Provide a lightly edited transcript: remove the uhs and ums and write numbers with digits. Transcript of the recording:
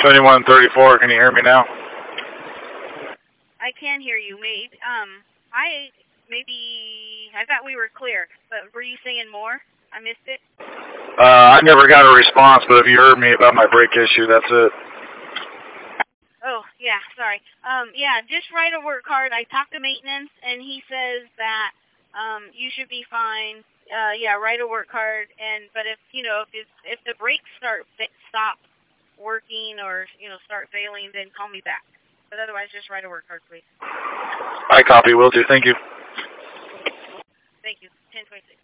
2134, can you hear me now? I can hear you. I thought we were clear, but were you saying more? I missed it. I never got a response, but if you heard me about my brake issue, that's it. Oh, yeah, sorry. Yeah, just write a work card. I talked to maintenance, and he says that you should be fine. Yeah, write a work card. But if the brakes stop working or start failing, then call me back. But otherwise, just write a work card, please. I copy. Will do. Thank you. Thank you. 1026.